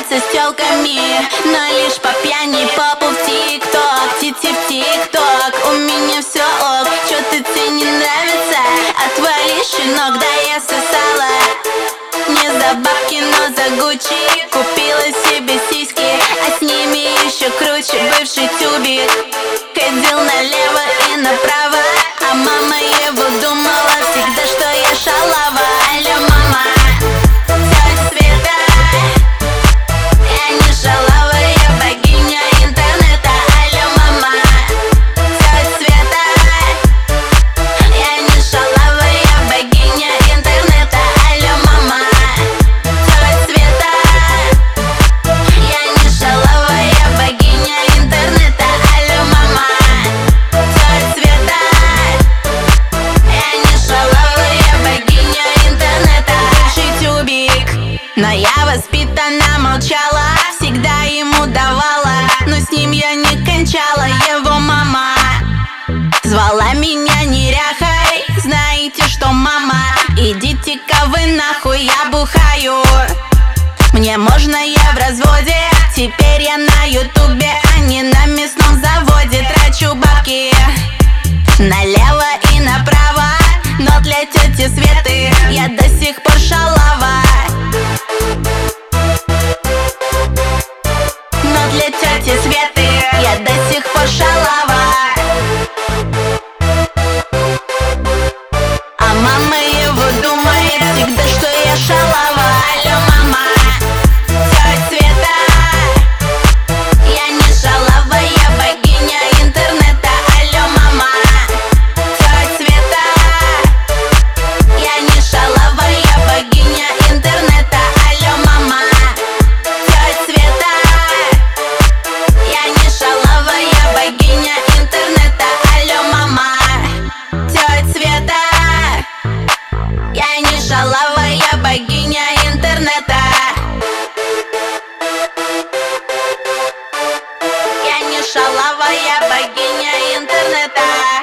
встречаться с тёлками, но лишь по пьяни, попу в тик-ток, тити в тик-ток. У меня все ок, чё ты тебе не нравится? Отвали, щенок, да я сосала не за бабки, но за Гуччи. Купила себе сиськи, а с ними еще круче бывший тюбик. Ходил налево и направо, а мама его думала всегда, что я шалава. Алло, мама, тётя Света, я не шалава, я богиня интернета. Алло, мама, тётя Света, я не шалава, я богиня интернета. Алло, мама, тётя Света, я не шалава, я богиня интернета. Алло, мама, тётя Света, я не шалава, я богиня интернета. Бывший тюбик, но я воспитанно молчала, всегда ему давала, но с ним я не кончала. Его мама звала меня неряхой. Знаете что, мама, идите-ка вы нахуй, я бухаю. Мне можно, я в разводе, теперь я на ютубе, а не на мясном заводе. Трачу бабки налево и направо, но для тети Светы я до сих пор шалава. Но для тети Светы я до сих пор шалава. А мама его думает всегда, что я шалава. Алло, мама, тётя Света, я не шалава, я богиня интернета. Алло, мама, тётя Света, я не шалава, я богиня интернета. Алло, мама, тётя Света, я не шалава, я богиня интернета. Алло, мама, тётя Света, я не шалава, я богиня интернета. Я не шалава, я богиня интернета.